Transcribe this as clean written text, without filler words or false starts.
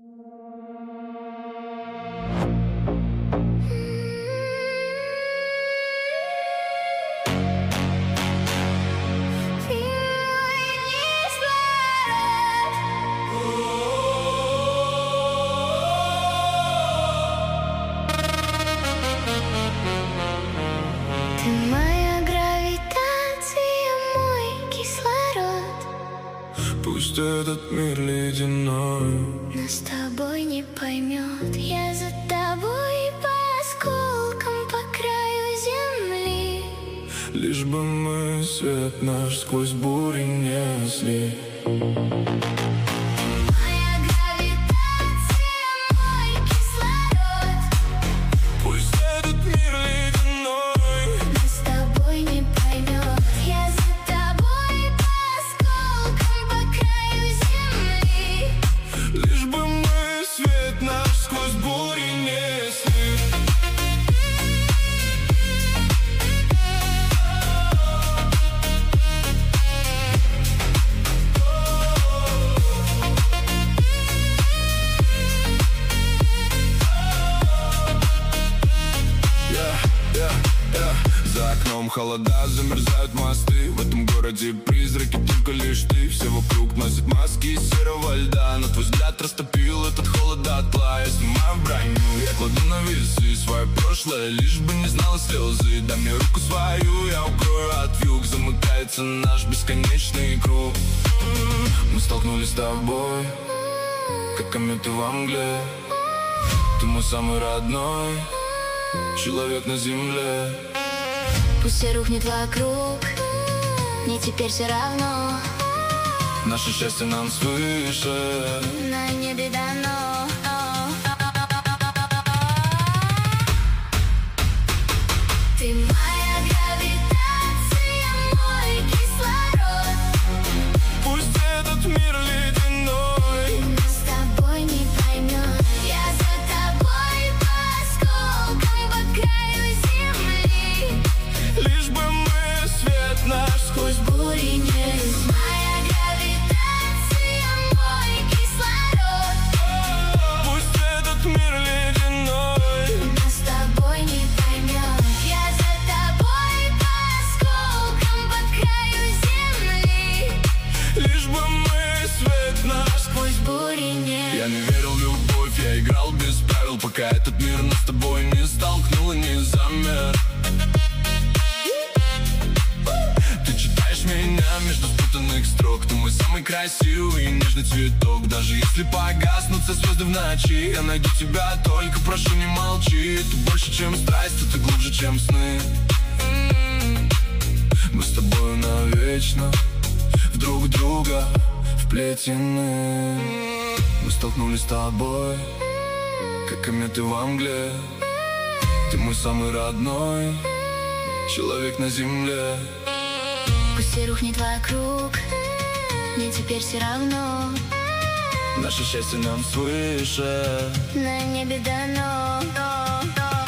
Ты моя гравитация, мой кислород. Пусть этот мир ледяной Нас с тобой не поймет. Я за тобой по осколкам по краю земли. лишь бы мы свет наш сквозь бури несли. Моя гравитация, мой кислород. Пусть этот мир ледяной Нас с тобой не поймет. Я за тобой по осколкам по краю земли. лишь бы мы свет наш сквозь бури несли. За окном холода, замерзают мосты. В этом городе призраки, только лишь ты. Все вокруг носят маски из серого льда, но твой взгляд растопил этот холод дотла. Я снимаю броню, я кладу на весы свое прошлое, лишь бы не знала слезы. Дай мне руку свою, я укрою от вьюг. Замыкается наш бесконечный круг. Мы столкнулись с тобой, как кометы во мгле. Ты мой самый родной человек на земле. Пусть все рухнет вокруг, мне теперь все равно. Наше счастье нам свыше, На небе дано. Ты моя гравитация, мой кислород. пусть этот мир ледяной Нас с тобой не поймет. Я за тобой по осколкам по краю земли. лишь бы мы свет наш сквозь Бури несли. Моя гравитация, мой кислород. пусть этот мир ледяной Нас с тобой не поймет. Я за тобой по осколкам по краю земли. лишь бы мы свет наш. Сквозь бури нет. Я не верил в любовь, я играл без правил, пока этот мир нас с тобой не столкнул и не замер. Ты читаешь меня между спутанных строк. Ты мой самый красивый и нежный цветок. Даже если погаснутся звезды в ночи, я найду тебя, только прошу не молчи. Ты больше, чем страсть, ты глубже, чем сны. Мы с тобою навечно в друг друга вплетены. Мы столкнулись с тобой, как кометы во мгле. Ты мой самый родной человек на земле. Пусть все рухнет вокруг, мне теперь все равно. Наше счастье нам свыше. На небе дано.